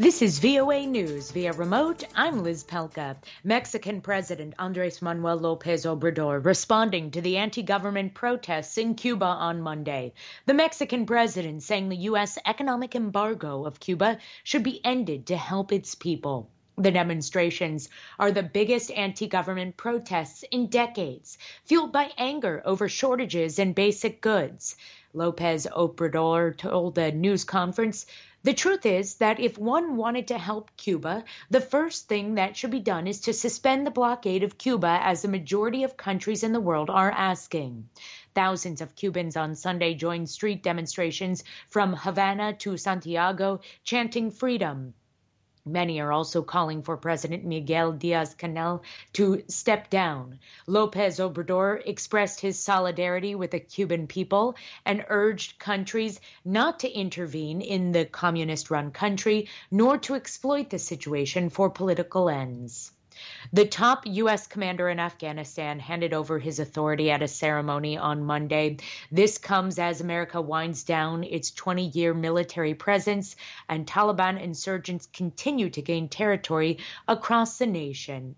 This is VOA News via remote. I'm Liz Pelka. Mexican President Andres Manuel Lopez Obrador responding to the anti-government protests in Cuba on Monday. The Mexican president saying the U.S. economic embargo of Cuba should be ended to help its people. The demonstrations are the biggest anti-government protests in decades, fueled by anger over shortages in basic goods. Lopez Obrador told a news conference, "The truth is that if one wanted to help Cuba, the first thing that should be done is to suspend the blockade of Cuba, as the majority of countries in the world are asking." Thousands of Cubans on Sunday joined street demonstrations from Havana to Santiago, chanting freedom. Many are also calling for President Miguel Diaz-Canel to step down. Lopez Obrador expressed his solidarity with the Cuban people and urged countries not to intervene in the communist-run country, nor to exploit the situation for political ends. The top U.S. commander in Afghanistan handed over his authority at a ceremony on Monday. This comes as America winds down its 20-year military presence and Taliban insurgents continue to gain territory across the nation.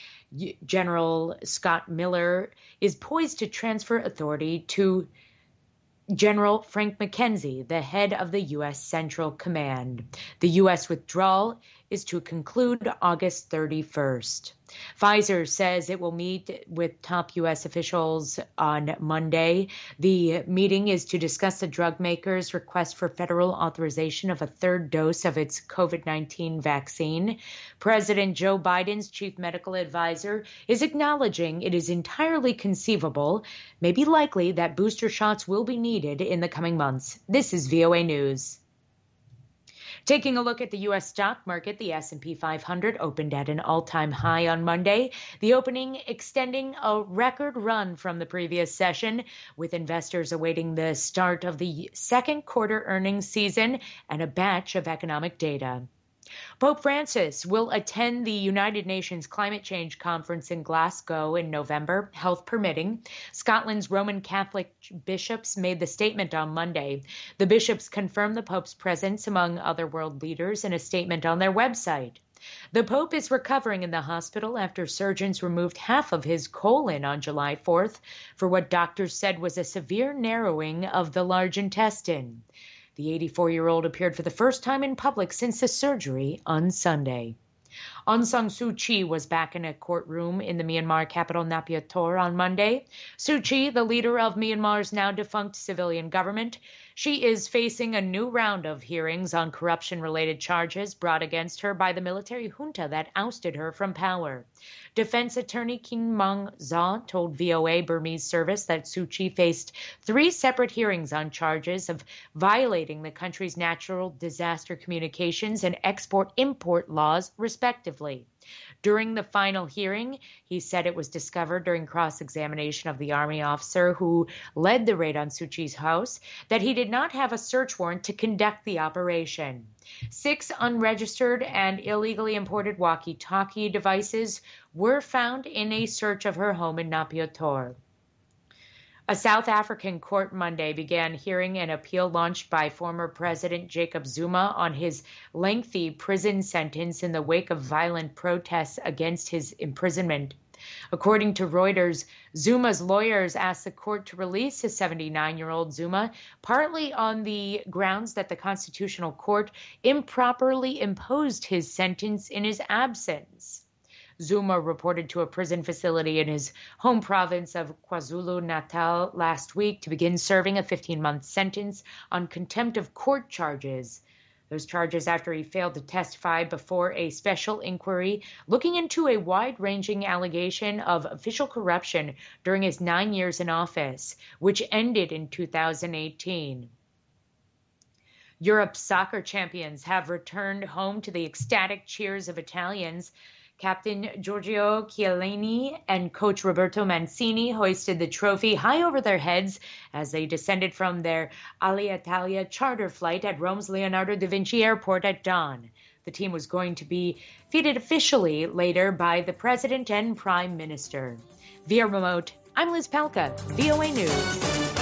General Scott Miller is poised to transfer authority to General Frank McKenzie, the head of the U.S. Central Command. The U.S. withdrawal is to conclude August 31st. Pfizer says it will meet with top U.S. officials on Monday. The meeting is to discuss the drug maker's request for federal authorization of a third dose of its COVID-19 vaccine. President Joe Biden's chief medical advisor is acknowledging it is entirely conceivable, maybe likely, that booster shots will be needed in the coming months. This is VOA News. Taking a look at the U.S. stock market, the S&P 500 opened at an all-time high on Monday, the opening extending a record run from the previous session, with investors awaiting the start of the second quarter earnings season and a batch of economic data. Pope Francis will attend the United Nations Climate Change Conference in Glasgow in November, health permitting. Scotland's Roman Catholic bishops made the statement on Monday. The bishops confirmed the Pope's presence among other world leaders in a statement on their website. The Pope is recovering in the hospital after surgeons removed half of his colon on July 4th for what doctors said was a severe narrowing of the large intestine. The 84-year-old appeared for the first time in public since the surgery on Sunday. Aung San Suu Kyi was back in a courtroom in the Myanmar capital Naypyidaw on Monday. Suu Kyi, the leader of Myanmar's now defunct civilian government, she is facing a new round of hearings on corruption-related charges brought against her by the military junta that ousted her from power. Defense attorney King Mang Za told VOA Burmese service that Suu Kyi faced 3 separate hearings on charges of violating the country's natural disaster communications and export-import laws, respectively. During the final hearing, he said it was discovered during cross-examination of the Army officer who led the raid on Suu Kyi's house that he did not have a search warrant to conduct the operation. 6 unregistered and illegally imported walkie-talkie devices were found in a search of her home in Naypyidaw. A South African court Monday began hearing an appeal launched by former President Jacob Zuma on his lengthy prison sentence in the wake of violent protests against his imprisonment. According to Reuters, Zuma's lawyers asked the court to release the 79-year-old Zuma, partly on the grounds that the Constitutional Court improperly imposed his sentence in his absence. Zuma reported to a prison facility in his home province of KwaZulu-Natal last week to begin serving a 15-month sentence on contempt of court charges. Those charges after he failed to testify before a special inquiry looking into a wide-ranging allegation of official corruption during his 9 years in office, which ended in 2018. Europe's soccer champions have returned home to the ecstatic cheers of Italians. Captain Giorgio Chiellini and coach Roberto Mancini hoisted the trophy high over their heads as they descended from their Alitalia charter flight at Rome's Leonardo da Vinci Airport at dawn. The team was going to be feted officially later by the president and prime minister. Via remote, I'm Liz Pelka, VOA News.